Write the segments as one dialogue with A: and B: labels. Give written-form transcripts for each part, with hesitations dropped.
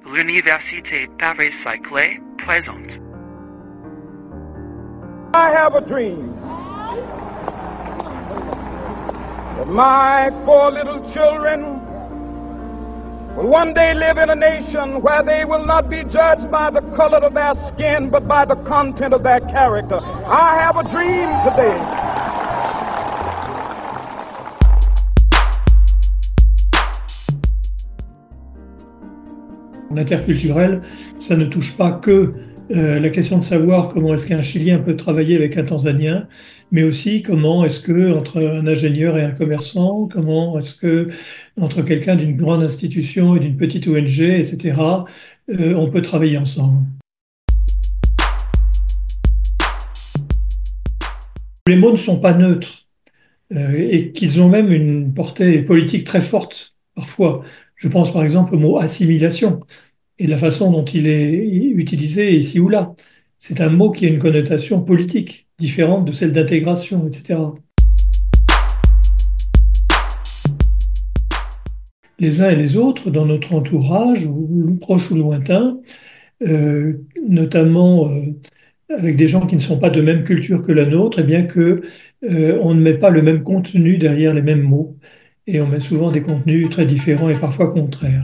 A: l'Université Paris-Saclay présente.
B: I have a dream that my four little children will one day live in a nation where they will not be judged by the color of their skin, but by the content of their character. I have a dream today.
C: L'interculturel, ça ne touche pas que la question de savoir comment est-ce qu'un Chilien peut travailler avec un Tanzanien, mais aussi comment est-ce que entre un ingénieur et un commerçant, comment est-ce que entre quelqu'un d'une grande institution et d'une petite ONG, etc., on peut travailler ensemble. Les mots ne sont pas neutres et qu'ils ont même une portée politique très forte parfois. Je pense par exemple au mot assimilation et la façon dont il est utilisé ici ou là. C'est un mot qui a une connotation politique différente de celle d'intégration, etc. Les uns et les autres, dans notre entourage, ou proche ou lointain, notamment avec des gens qui ne sont pas de même culture que la nôtre, et bien que on ne met pas le même contenu derrière les mêmes mots, et on met souvent des contenus très différents et parfois contraires.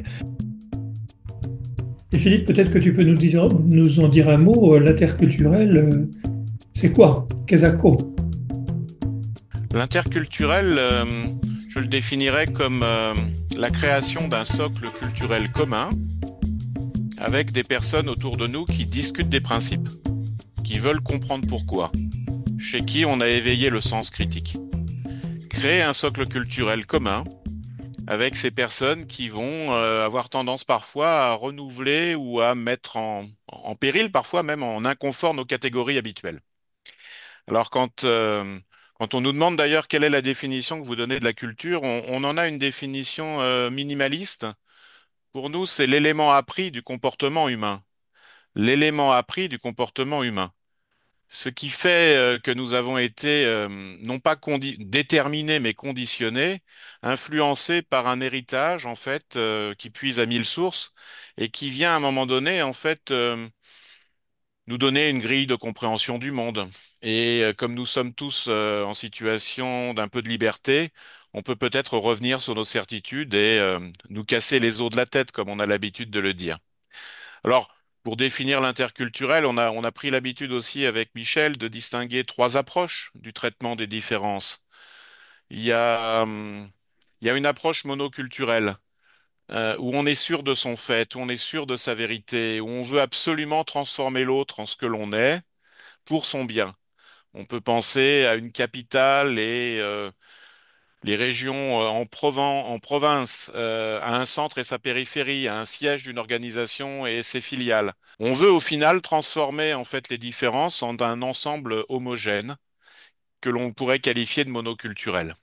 C: Et Philippe, peut-être que tu peux nous en dire un mot. L'interculturel, c'est quoi? Qu'est-ce que c'est?
D: L'interculturel, je le définirais comme la création d'un socle culturel commun avec des personnes autour de nous qui discutent des principes, qui veulent comprendre pourquoi, chez qui on a éveillé le sens critique. Créer un socle culturel commun avec ces personnes qui vont avoir tendance parfois à renouveler ou à mettre en péril, parfois même en inconfort, nos catégories habituelles. Alors quand on nous demande d'ailleurs quelle est la définition que vous donnez de la culture, on en a une définition minimaliste. Pour nous, c'est l'élément appris du comportement humain. L'élément appris du comportement humain. Ce qui fait que nous avons été non pas déterminés mais conditionnés, influencés par un héritage en fait qui puise à mille sources et qui vient à un moment donné en fait nous donner une grille de compréhension du monde. Et comme nous sommes tous en situation d'un peu de liberté, on peut peut-être revenir sur nos certitudes et nous casser les os de la tête comme on a l'habitude de le dire. Alors, pour définir l'interculturel, on a pris l'habitude aussi avec Michel de distinguer trois approches du traitement des différences. Il y a, il y a une approche monoculturelle, où on est sûr de son fait, où on est sûr de sa vérité, où on veut absolument transformer l'autre en ce que l'on est pour son bien. On peut penser à une capitale et les régions en province, à un centre et sa périphérie, à un siège d'une organisation et ses filiales. On veut au final transformer en fait les différences en un ensemble homogène que l'on pourrait qualifier de monoculturel.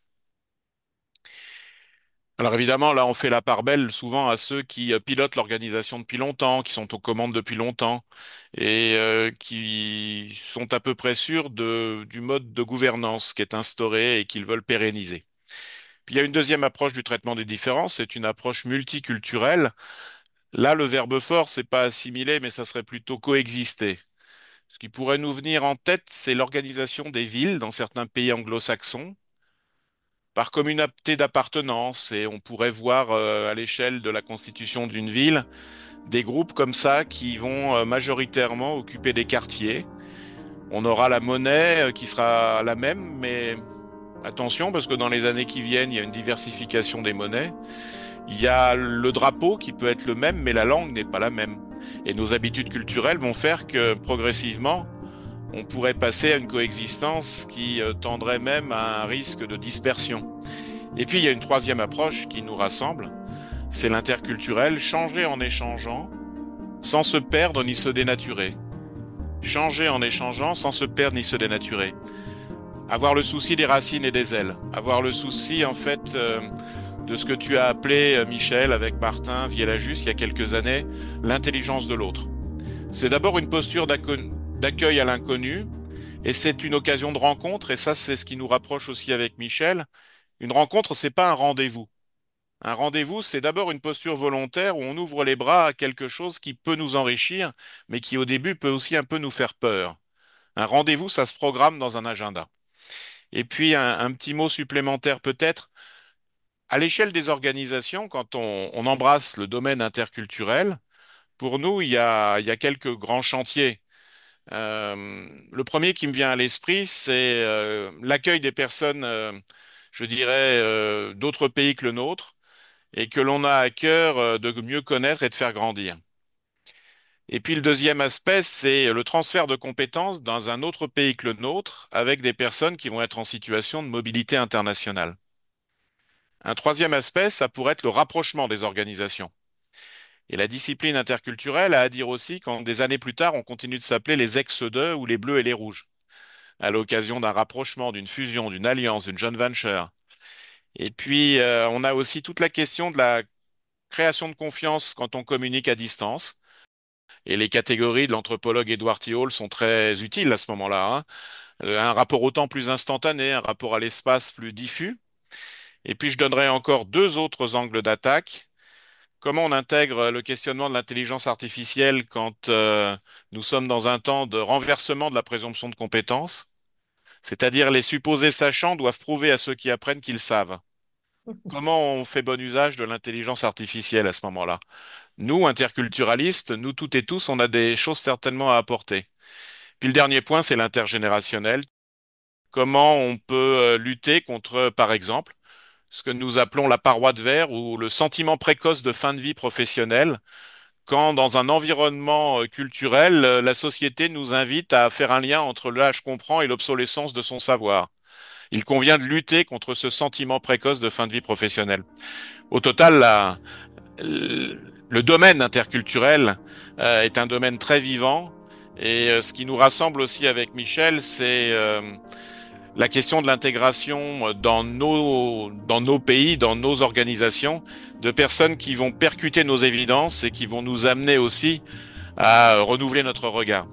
D: Alors évidemment, là, on fait la part belle souvent à ceux qui pilotent l'organisation depuis longtemps, qui sont aux commandes depuis longtemps et qui sont à peu près sûrs du mode de gouvernance qui est instauré et qu'ils veulent pérenniser. Puis il y a une deuxième approche du traitement des différences, c'est une approche multiculturelle. Là, le verbe fort, c'est pas assimiler, mais ça serait plutôt coexister. Ce qui pourrait nous venir en tête, c'est l'organisation des villes dans certains pays anglo-saxons par communauté d'appartenance, et on pourrait voir à l'échelle de la constitution d'une ville des groupes comme ça qui vont majoritairement occuper des quartiers. On aura la monnaie qui sera la même, mais attention parce que dans les années qui viennent, il y a une diversification des monnaies. Il y a le drapeau qui peut être le même, mais la langue n'est pas la même. Et nos habitudes culturelles vont faire que progressivement, on pourrait passer à une coexistence qui tendrait même à un risque de dispersion. Et puis il y a une troisième approche qui nous rassemble, c'est l'interculturel, changer en échangeant, sans se perdre ni se dénaturer. Changer en échangeant, sans se perdre ni se dénaturer. Avoir le souci des racines et des ailes. Avoir le souci en fait de ce que tu as appelé, Michel, avec Martin Viellajus il y a quelques années, l'intelligence de l'autre. C'est d'abord une posture d'accueil à l'inconnu, et c'est une occasion de rencontre, et ça c'est ce qui nous rapproche aussi avec Michel. Une rencontre, c'est pas un rendez-vous. Un rendez-vous, c'est d'abord une posture volontaire où on ouvre les bras à quelque chose qui peut nous enrichir, mais qui au début peut aussi un peu nous faire peur. Un rendez-vous, ça se programme dans un agenda. Et puis un petit mot supplémentaire peut-être. À l'échelle des organisations, quand on embrasse le domaine interculturel, pour nous, il y a quelques grands chantiers. Le premier qui me vient à l'esprit, c'est l'accueil des personnes, je dirais, d'autres pays que le nôtre, et que l'on a à cœur de mieux connaître et de faire grandir. Et puis le deuxième aspect, c'est le transfert de compétences dans un autre pays que le nôtre, avec des personnes qui vont être en situation de mobilité internationale. Un troisième aspect, ça pourrait être le rapprochement des organisations. Et la discipline interculturelle a à dire aussi quand des années plus tard, on continue de s'appeler les ex-2 ou les bleus et les rouges, à l'occasion d'un rapprochement, d'une fusion, d'une alliance, d'une joint venture. Et puis, on a aussi toute la question de la création de confiance quand on communique à distance. Et les catégories de l'anthropologue Edward T. Hall sont très utiles à ce moment-là, hein. Un rapport au temps plus instantané, un rapport à l'espace plus diffus. Et puis, je donnerai encore deux autres angles d'attaque. Comment on intègre le questionnement de l'intelligence artificielle quand nous sommes dans un temps de renversement de la présomption de compétence? C'est-à-dire les supposés sachants doivent prouver à ceux qui apprennent qu'ils savent. Comment on fait bon usage de l'intelligence artificielle à ce moment-là? Nous, interculturalistes, nous toutes et tous, on a des choses certainement à apporter. Puis le dernier point, c'est l'intergénérationnel. Comment on peut lutter contre, par exemple, ce que nous appelons la paroi de verre ou le sentiment précoce de fin de vie professionnelle, quand dans un environnement culturel, la société nous invite à faire un lien entre le je comprends et l'obsolescence de son savoir. Il convient de lutter contre ce sentiment précoce de fin de vie professionnelle. Au total, le domaine interculturel est un domaine très vivant et ce qui nous rassemble aussi avec Michel, c'est la question de l'intégration dans nos pays, dans nos organisations, de personnes qui vont percuter nos évidences et qui vont nous amener aussi à renouveler notre regard.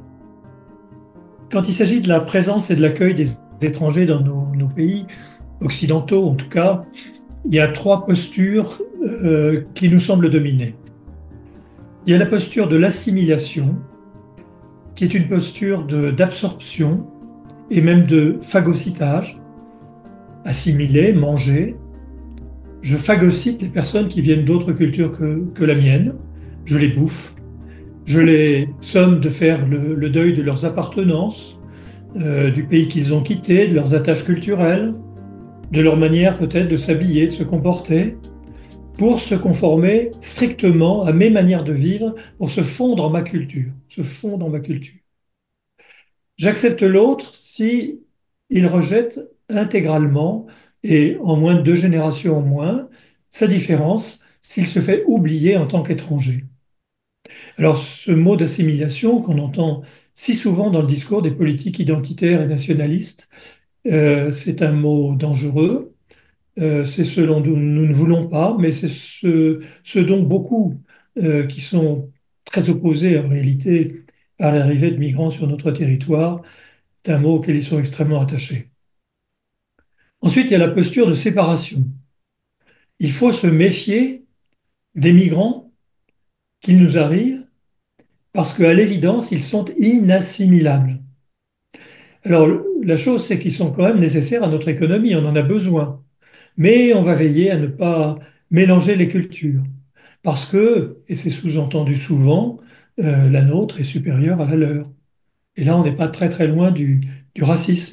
C: Quand il s'agit de la présence et de l'accueil des étrangers dans nos pays occidentaux, en tout cas, il y a trois postures qui nous semblent dominer. Il y a la posture de l'assimilation, qui est une posture d'absorption et même de phagocytage. Assimiler, manger. Je phagocyte les personnes qui viennent d'autres cultures que la mienne. Je les bouffe. Je les somme de faire le deuil de leurs appartenances, du pays qu'ils ont quitté, de leurs attaches culturelles, de leur manière peut-être de s'habiller, de se comporter, pour se conformer strictement à mes manières de vivre, pour se fondre en ma culture, se fondre en ma culture. J'accepte l'autre si il rejette intégralement, et en moins de 2 générations au moins, sa différence s'il se fait oublier en tant qu'étranger. Alors ce mot d'assimilation qu'on entend si souvent dans le discours des politiques identitaires et nationalistes, c'est un mot dangereux. C'est ce dont nous ne voulons pas, mais c'est ce dont beaucoup qui sont très opposés en réalité à l'arrivée de migrants sur notre territoire, c'est un mot auquel ils sont extrêmement attachés. Ensuite, il y a la posture de séparation. Il faut se méfier des migrants qui nous arrivent parce qu'à l'évidence, ils sont inassimilables. Alors, la chose, c'est qu'ils sont quand même nécessaires à notre économie, on en a besoin. Mais on va veiller à ne pas mélanger les cultures. Parce que, et c'est sous-entendu souvent, la nôtre est supérieure à la leur. Et là, on n'est pas très très loin du racisme.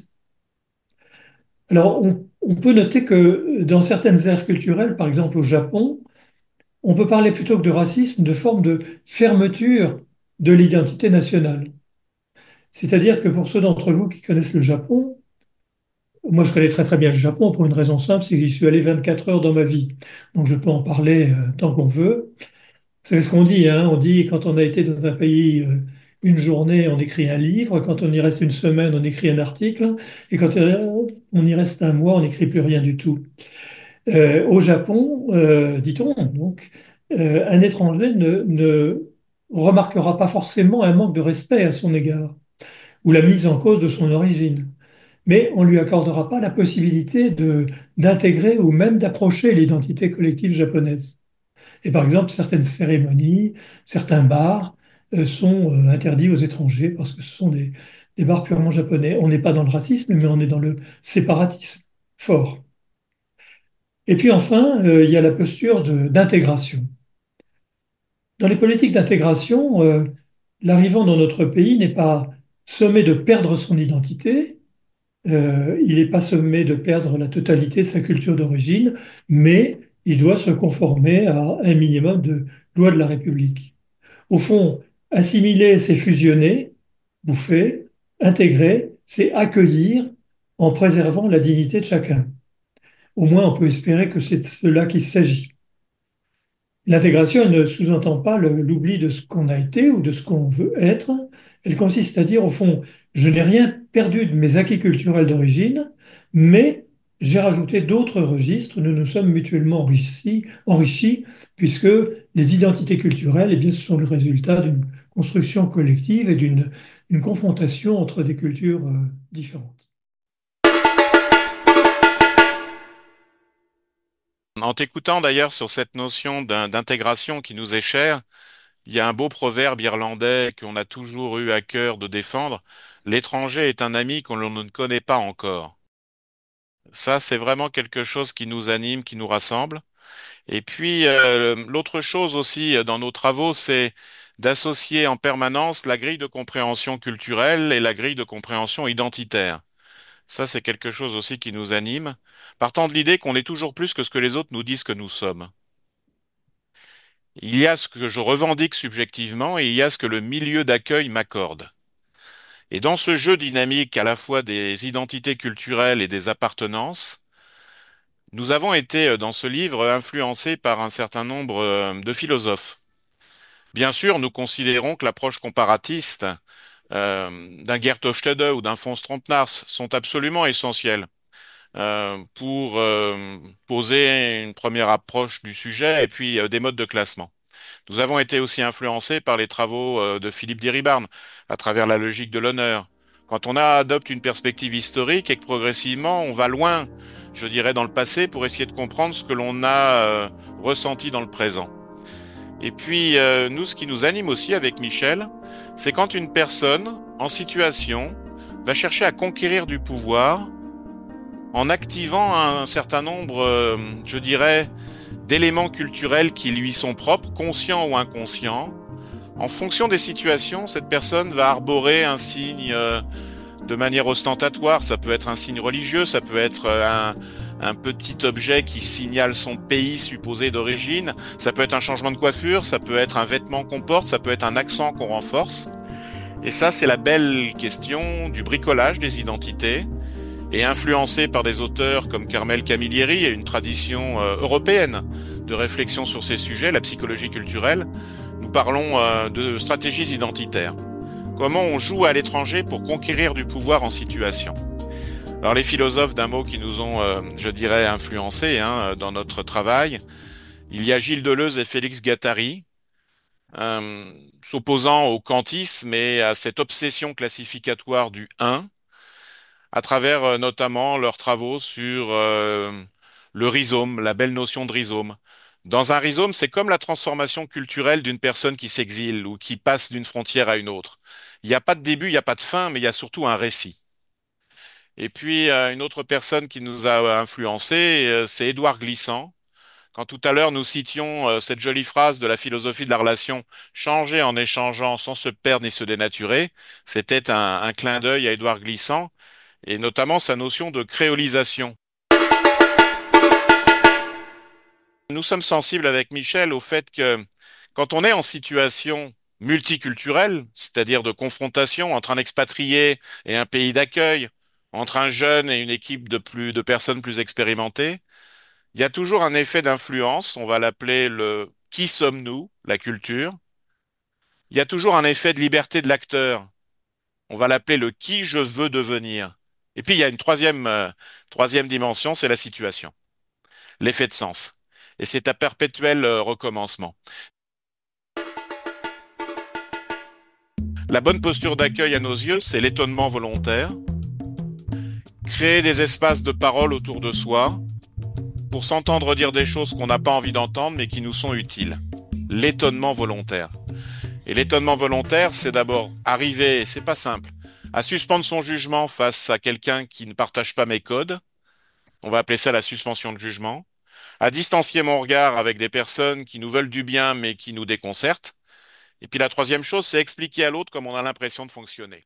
C: Alors, on peut noter que dans certaines aires culturelles, par exemple au Japon, on peut parler plutôt que de racisme, de forme de fermeture de l'identité nationale. C'est-à-dire que pour ceux d'entre vous qui connaissent le Japon, moi je connais très très bien le Japon pour une raison simple, c'est que j'y suis allé 24 heures dans ma vie. Donc je peux en parler tant qu'on veut. Vous savez ce qu'on dit, hein? On dit quand on a été dans un pays une journée, on écrit un livre. Quand on y reste une semaine, on écrit un article. Et quand on y reste un mois, on n'écrit plus rien du tout. Au Japon, dit-on, donc, un étranger ne remarquera pas forcément un manque de respect à son égard ou la mise en cause de son origine. mais on ne lui accordera pas la possibilité d'intégrer ou même d'approcher l'identité collective japonaise. Et par exemple, certaines cérémonies, certains bars sont interdits aux étrangers parce que ce sont des bars purement japonais. On n'est pas dans le racisme, mais on est dans le séparatisme fort. Et puis enfin, il y a la posture d'intégration. Dans les politiques d'intégration, l'arrivant dans notre pays n'est pas sommé de perdre son identité, il n'est pas sommé de perdre la totalité de sa culture d'origine, mais il doit se conformer à un minimum de lois de la République. Au fond, assimiler, c'est fusionner, bouffer, intégrer, c'est accueillir en préservant la dignité de chacun. Au moins, on peut espérer que c'est de cela qu'il s'agit. L'intégration, elle ne sous-entend pas l'oubli de ce qu'on a été ou de ce qu'on veut être. Elle consiste à dire, au fond, je n'ai rien perdu de mes acquis culturels d'origine, mais j'ai rajouté d'autres registres. Nous nous sommes mutuellement enrichis, puisque les identités culturelles, eh bien, ce sont le résultat d'une construction collective et d'une confrontation entre des cultures différentes.
D: En t'écoutant d'ailleurs sur cette notion d'intégration qui nous est chère, il y a un beau proverbe irlandais qu'on a toujours eu à cœur de défendre. L'étranger est un ami qu'on ne connaît pas encore. Ça, c'est vraiment quelque chose qui nous anime, qui nous rassemble. Et puis, l'autre chose aussi dans nos travaux, c'est d'associer en permanence la grille de compréhension culturelle et la grille de compréhension identitaire. Ça, c'est quelque chose aussi qui nous anime, partant de l'idée qu'on est toujours plus que ce que les autres nous disent que nous sommes. Il y a ce que je revendique subjectivement et il y a ce que le milieu d'accueil m'accorde. Et dans ce jeu dynamique à la fois des identités culturelles et des appartenances, nous avons été dans ce livre influencés par un certain nombre de philosophes. Bien sûr, nous considérons que l'approche comparatiste d'un Geert Hofstede ou d'un Fons Trompenaars sont absolument essentielles pour poser une première approche du sujet et puis des modes de classement. Nous avons été aussi influencés par les travaux de Philippe Diribarne à travers la logique de l'honneur. Quand on adopte une perspective historique et que progressivement on va loin, je dirais, dans le passé pour essayer de comprendre ce que l'on a ressenti dans le présent. Et puis, nous, ce qui nous anime aussi avec Michel, c'est quand une personne en situation va chercher à conquérir du pouvoir en activant un certain nombre, je dirais, d'éléments culturels qui lui sont propres, conscients ou inconscients. En fonction des situations, cette personne va arborer un signe de manière ostentatoire. Ça peut être un signe religieux, ça peut être un petit objet qui signale son pays supposé d'origine, ça peut être un changement de coiffure, ça peut être un vêtement qu'on porte, ça peut être un accent qu'on renforce. Et ça, c'est la belle question du bricolage des identités, et influencé par des auteurs comme Carmel Camilleri et une tradition européenne de réflexion sur ces sujets, la psychologie culturelle, nous parlons de stratégies identitaires. Comment on joue à l'étranger pour conquérir du pouvoir en situation. Alors les philosophes d'un mot qui nous ont, je dirais, influencés dans notre travail, il y a Gilles Deleuze et Félix Guattari, s'opposant au kantisme et à cette obsession classificatoire du 1, à travers notamment leurs travaux sur le rhizome, la belle notion de rhizome. Dans un rhizome, c'est comme la transformation culturelle d'une personne qui s'exile ou qui passe d'une frontière à une autre. Il n'y a pas de début, il n'y a pas de fin, mais il y a surtout un récit. Et puis, une autre personne qui nous a influencés, c'est Édouard Glissant. Quand tout à l'heure nous citions cette jolie phrase de la philosophie de la relation, changer en échangeant sans se perdre ni se dénaturer, c'était un clin d'œil à Édouard Glissant, et notamment sa notion de créolisation. Nous sommes sensibles avec Michel au fait que quand on est en situation multiculturelle, c'est-à-dire de confrontation entre un expatrié et un pays d'accueil, entre un jeune et une équipe de personnes plus expérimentées, il y a toujours un effet d'influence, on va l'appeler le qui sommes-nous, la culture. Il y a toujours un effet de liberté de l'acteur, on va l'appeler le qui je veux devenir. Et puis il y a une troisième dimension, c'est la situation, l'effet de sens. Et c'est un perpétuel recommencement. La bonne posture d'accueil à nos yeux, c'est l'étonnement volontaire. créer des espaces de parole autour de soi pour s'entendre dire des choses qu'on n'a pas envie d'entendre mais qui nous sont utiles. L'étonnement volontaire. Et l'étonnement volontaire, c'est d'abord arriver, c'est pas simple, à suspendre son jugement face à quelqu'un qui ne partage pas mes codes. On va appeler ça la suspension de jugement. À distancier mon regard avec des personnes qui nous veulent du bien mais qui nous déconcertent. Et puis la troisième chose, c'est expliquer à l'autre comment on a l'impression de fonctionner.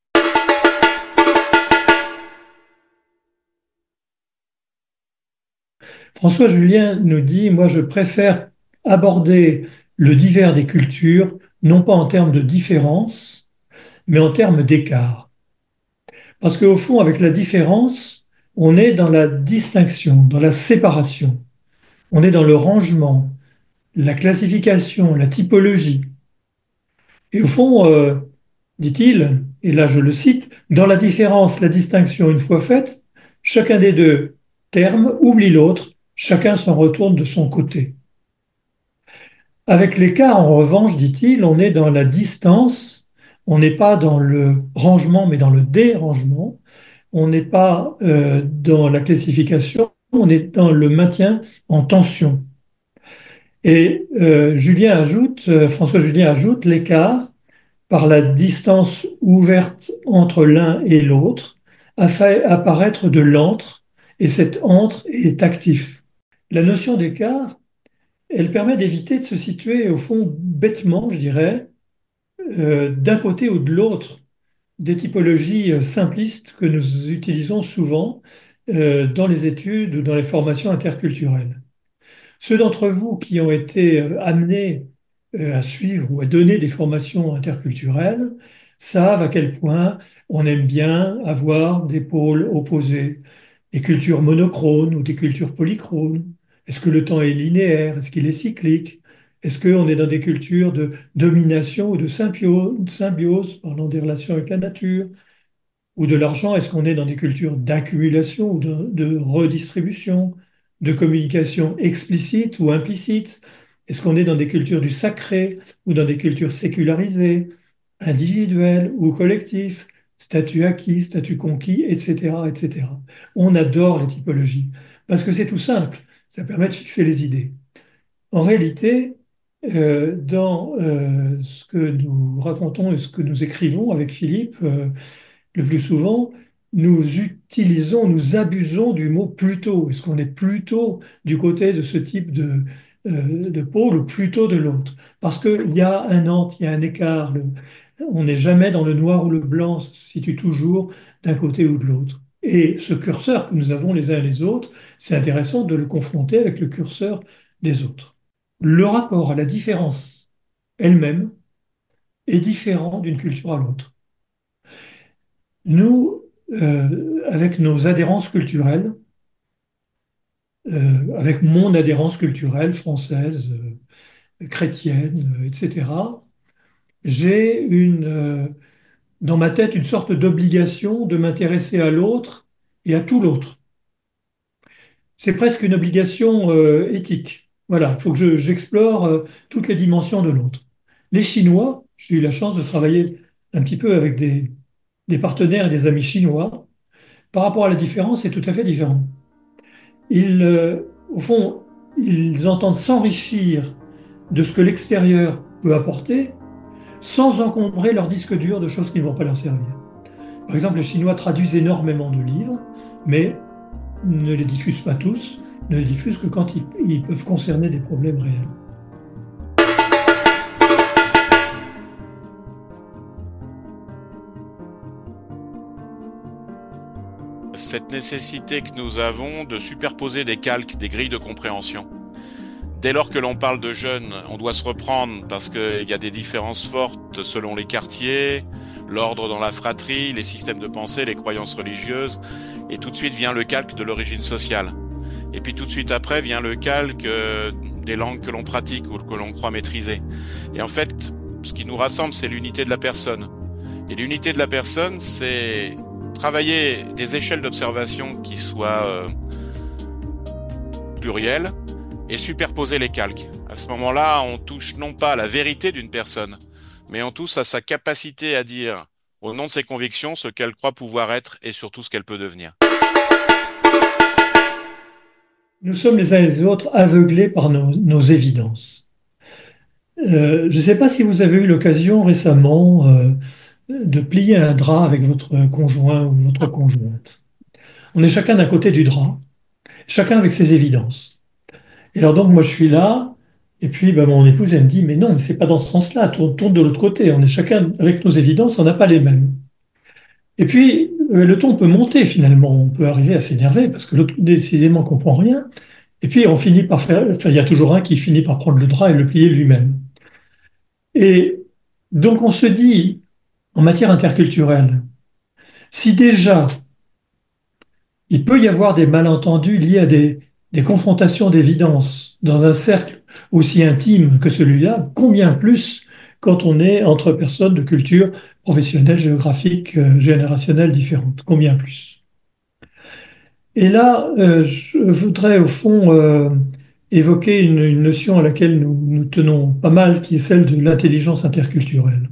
C: François Julien nous dit, moi je préfère aborder le divers des cultures, non pas en termes de différence, mais en termes d'écart. Parce qu'au fond, avec la différence, on est dans la distinction, dans la séparation, on est dans le rangement, la classification, la typologie. Et au fond, dit-il, et là je le cite, dans la différence, la distinction une fois faite, chacun des deux termes oublie l'autre, chacun s'en retourne de son côté. Avec l'écart, en revanche, dit-il, on est dans la distance, on n'est pas dans le rangement, mais dans le dérangement, on n'est pas dans la classification, on est dans le maintien en tension. Et François Julien ajoute, l'écart, par la distance ouverte entre l'un et l'autre, a fait apparaître de l'antre, et cet antre est actif. La notion d'écart, elle permet d'éviter de se situer, au fond, bêtement, je dirais, d'un côté ou de l'autre des typologies simplistes que nous utilisons souvent dans les études ou dans les formations interculturelles. Ceux d'entre vous qui ont été amenés à suivre ou à donner des formations interculturelles savent à quel point on aime bien avoir des pôles opposés, des cultures monochrones ou des cultures polychrones. Est-ce que le temps est linéaire? Est-ce qu'il est cyclique? Est-ce qu'on est dans des cultures de domination ou de symbiose, parlant des relations avec la nature, ou de l'argent? Est-ce qu'on est dans des cultures d'accumulation ou de redistribution, de communication explicite ou implicite? Est-ce qu'on est dans des cultures du sacré ou dans des cultures sécularisées, individuelles ou collectives, statut acquis, statut conquis, etc., etc. On adore les typologies parce que c'est tout simple, ça permet de fixer les idées. En réalité, dans ce que nous racontons et ce que nous écrivons avec Philippe, le plus souvent, nous abusons du mot plutôt. Est-ce qu'on est plutôt du côté de ce type de pôle ou plutôt de l'autre? Parce qu'il y a un entre, il y a un écart. On n'est jamais dans le noir ou le blanc, ça se situe toujours d'un côté ou de l'autre. Et ce curseur que nous avons les uns et les autres, c'est intéressant de le confronter avec le curseur des autres. Le rapport à la différence elle-même est différent d'une culture à l'autre. Nous, avec nos adhérences culturelles, avec mon adhérence culturelle française, chrétienne, etc., j'ai dans ma tête une sorte d'obligation de m'intéresser à l'autre et à tout l'autre. C'est presque une obligation éthique. Voilà, il faut que j'explore toutes les dimensions de l'autre. Les Chinois, j'ai eu la chance de travailler un petit peu avec des partenaires et des amis chinois. Par rapport à la différence, c'est tout à fait différent. Au fond, ils entendent s'enrichir de ce que l'extérieur peut apporter sans encombrer leur disque dur de choses qui ne vont pas leur servir. Par exemple, les Chinois traduisent énormément de livres, mais ne les diffusent pas tous, ne les diffusent que quand ils peuvent concerner des problèmes réels.
D: Cette nécessité que nous avons de superposer des calques, des grilles de compréhension. Dès lors que l'on parle de jeunes, on doit se reprendre parce qu'il y a des différences fortes selon les quartiers, l'ordre dans la fratrie, les systèmes de pensée, les croyances religieuses, et tout de suite vient le calque de l'origine sociale. Et puis tout de suite après vient le calque des langues que l'on pratique ou que l'on croit maîtriser. Et en fait, ce qui nous rassemble, c'est l'unité de la personne. Et l'unité de la personne, c'est travailler des échelles d'observation qui soient plurielles et superposer les calques. À ce moment-là, on touche non pas à la vérité d'une personne, mais on touche à sa capacité à dire, au nom de ses convictions, ce qu'elle croit pouvoir être et surtout ce qu'elle peut devenir.
C: Nous sommes les uns et les autres aveuglés par nos évidences. Je ne sais pas si vous avez eu l'occasion récemment de plier un drap avec votre conjoint ou votre conjointe. On est chacun d'un côté du drap, chacun avec ses évidences. Et alors donc moi je suis là, et puis ben, mon épouse elle me dit mais non, mais c'est pas dans ce sens-là, tourne de l'autre côté. On est chacun avec nos évidences, on n'a pas les mêmes. Et puis le ton peut monter finalement, on peut arriver à s'énerver parce que l'autre décidément comprend rien. Et puis on finit par faire, enfin il y a toujours un qui finit par prendre le drap et le plier lui-même. Et donc on se dit en matière interculturelle, si déjà il peut y avoir des malentendus liés à des confrontations d'évidence dans un cercle aussi intime que celui-là, combien plus quand on est entre personnes de cultures professionnelles, géographiques, générationnelles différentes, combien plus. Et là, je voudrais au fond évoquer une notion à laquelle nous tenons pas mal, qui est celle de l'intelligence interculturelle.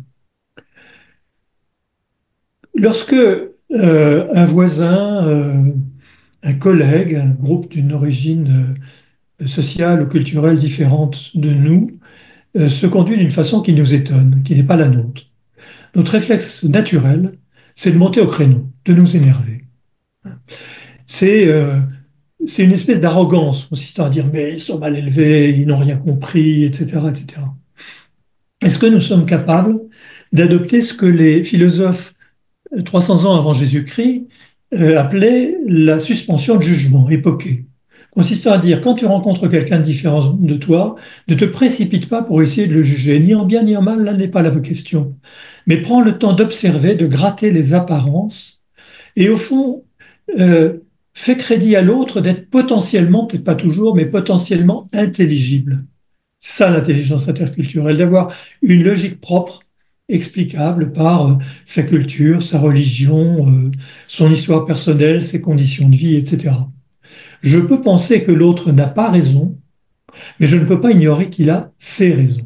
C: Lorsque un voisin, un collègue, un groupe d'une origine sociale ou culturelle différente de nous, se conduit d'une façon qui nous étonne, qui n'est pas la nôtre. Notre réflexe naturel, c'est de monter au créneau, de nous énerver. C'est c'est une espèce d'arrogance consistant à dire mais ils sont mal élevés, ils n'ont rien compris, etc., etc. Est-ce que nous sommes capables d'adopter ce que les philosophes 300 ans avant Jésus-Christ appelaient la suspension de jugement, époquée, consistant à dire quand tu rencontres quelqu'un de différent de toi, ne te précipite pas pour essayer de le juger, ni en bien ni en mal, là n'est pas la question, mais prends le temps d'observer, de gratter les apparences, et au fond, euh, fais crédit à l'autre d'être potentiellement, peut-être pas toujours, mais potentiellement intelligible. C'est ça l'intelligence interculturelle, d'avoir une logique propre, explicable par sa culture, sa religion, son histoire personnelle, ses conditions de vie, etc. Je peux penser que l'autre n'a pas raison, mais je ne peux pas ignorer qu'il a ses raisons.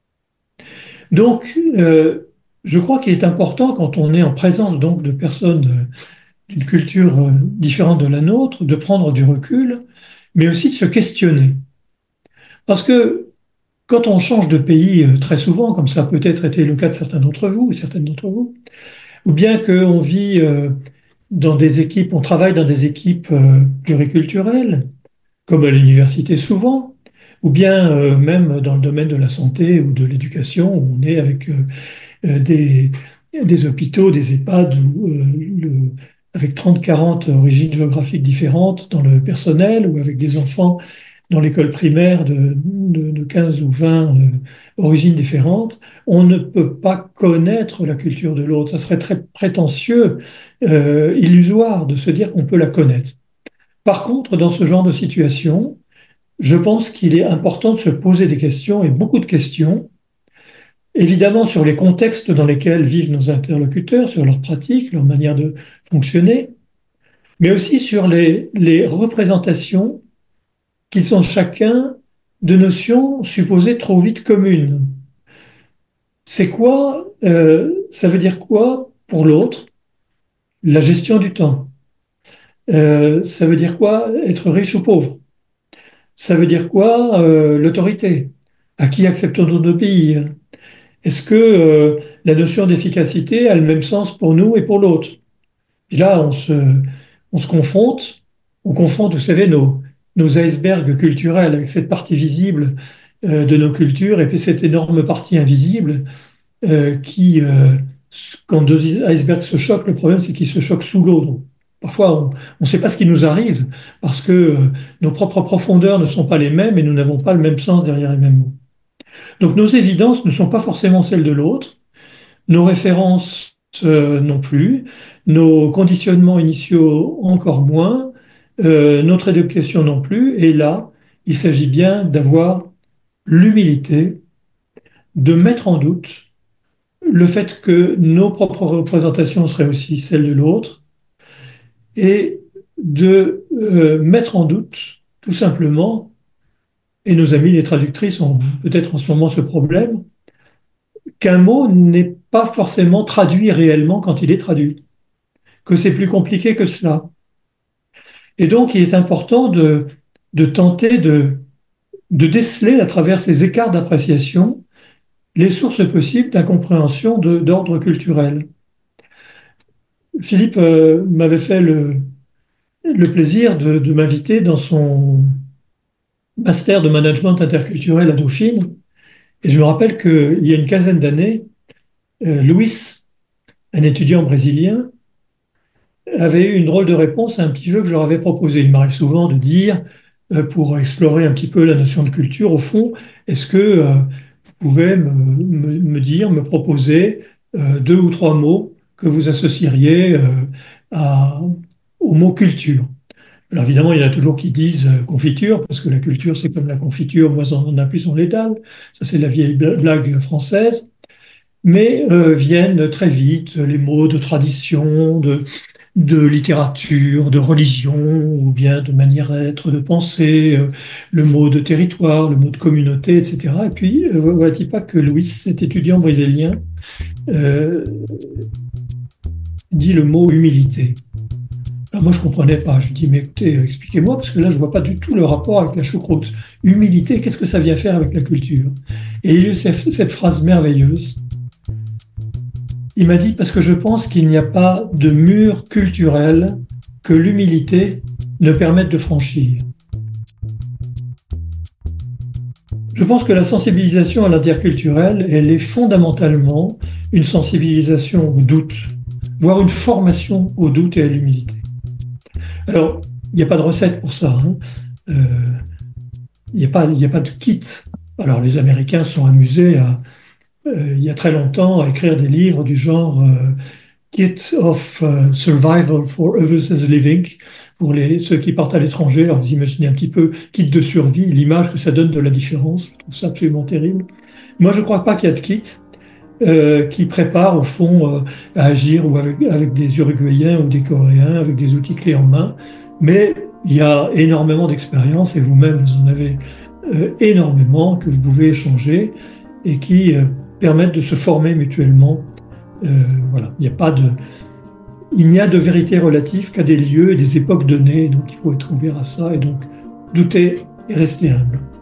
C: Donc, je crois qu'il est important, quand on est en présence donc de personnes d'une culture différente de la nôtre, de prendre du recul, mais aussi de se questionner. Parce que quand on change de pays très souvent, comme ça a peut-être été le cas de certains d'entre vous, ou certaines d'entre vous, ou bien qu'on vit dans des équipes, on travaille dans des équipes pluriculturelles, comme à l'université souvent, ou bien même dans le domaine de la santé ou de l'éducation, où on est avec des, des hôpitaux, des EHPAD, avec 30-40 origines géographiques différentes dans le personnel, ou avec des enfants dans l'école primaire de 15 ou 20 origines différentes, on ne peut pas connaître la culture de l'autre. Ça serait très prétentieux, illusoire de se dire qu'on peut la connaître. Par contre, dans ce genre de situation, je pense qu'il est important de se poser des questions, et beaucoup de questions, évidemment sur les contextes dans lesquels vivent nos interlocuteurs, sur leurs pratiques, leur manière de fonctionner, mais aussi sur les représentations qu'ils sont chacun de notions supposées trop vite communes. C'est quoi, ça veut dire quoi pour l'autre, la gestion du temps? Ça veut dire quoi être riche ou pauvre? Ça veut dire quoi l'autorité? À qui acceptons-nous d'obéir? Est-ce que la notion d'efficacité a le même sens pour nous et pour l'autre? Et là, on se confronte, vous savez, nos icebergs culturels avec cette partie visible de nos cultures et puis cette énorme partie invisible qui, quand deux icebergs se choquent, le problème c'est qu'ils se choquent sous l'eau. Donc, parfois, on ne sait pas ce qui nous arrive parce que nos propres profondeurs ne sont pas les mêmes et nous n'avons pas le même sens derrière les mêmes mots. Donc nos évidences ne sont pas forcément celles de l'autre, nos références non plus, nos conditionnements initiaux encore moins, notre éducation non plus. Et là, il s'agit bien d'avoir l'humilité de mettre en doute le fait que nos propres représentations seraient aussi celles de l'autre et de mettre en doute tout simplement, et nos amis les traductrices ont peut-être en ce moment ce problème, qu'un mot n'est pas forcément traduit réellement quand il est traduit, que c'est plus compliqué que cela. Et donc, il est important de tenter de déceler à travers ces écarts d'appréciation les sources possibles d'incompréhension d'ordre culturel. Philippe m'avait fait le plaisir de m'inviter dans son master de management interculturel à Dauphine. Et je me rappelle qu'il y a une quinzaine d'années, Luis, un étudiant brésilien, avait eu une drôle de réponse à un petit jeu que je leur avais proposé. Il m'arrive souvent de dire, pour explorer un petit peu la notion de culture, au fond, est-ce que vous pouvez me dire, me proposer 2 ou 3 mots que vous associeriez au mot culture? Alors évidemment, il y en a toujours qui disent confiture, parce que la culture, c'est comme la confiture, moins on en a plus on l'étale. Ça, c'est la vieille blague française. Mais viennent très vite les mots de tradition, de littérature, de religion, ou bien de manière d'être, de penser, le mot de territoire, le mot de communauté, etc. Et puis, voilà-t-il pas que Luis, cet étudiant brésilien, dit le mot humilité. Alors moi, je ne comprenais pas. Je dis, mais écoutez, expliquez-moi, parce que là, je ne vois pas du tout le rapport avec la choucroute. Humilité, qu'est-ce que ça vient faire avec la culture? Et il y a eu cette phrase merveilleuse. Il m'a dit, parce que je pense qu'il n'y a pas de mur culturel que l'humilité ne permette de franchir. Je pense que la sensibilisation à l'interculturel, elle est fondamentalement une sensibilisation au doute, voire une formation au doute et à l'humilité. Alors, il n'y a pas de recette pour ça. Il n'y a pas de kit. Alors, les Américains sont amusés il y a très longtemps à écrire des livres du genre Kit of Survival for Others as Living, pour ceux qui partent à l'étranger. Alors, vous imaginez un petit peu kit de survie, l'image que ça donne de la différence. Je trouve ça absolument terrible. Moi, je ne crois pas qu'il y a de kit qui prépare au fond à agir ou avec des Uruguayens ou des Coréens, avec des outils clés en main. Mais il y a énormément d'expériences, et vous-même, vous en avez énormément que vous pouvez échanger et qui permettent de se former mutuellement. Voilà. Il n'y a de vérité relative qu'à des lieux et des époques données, donc il faut être ouvert à ça et donc douter et rester humble.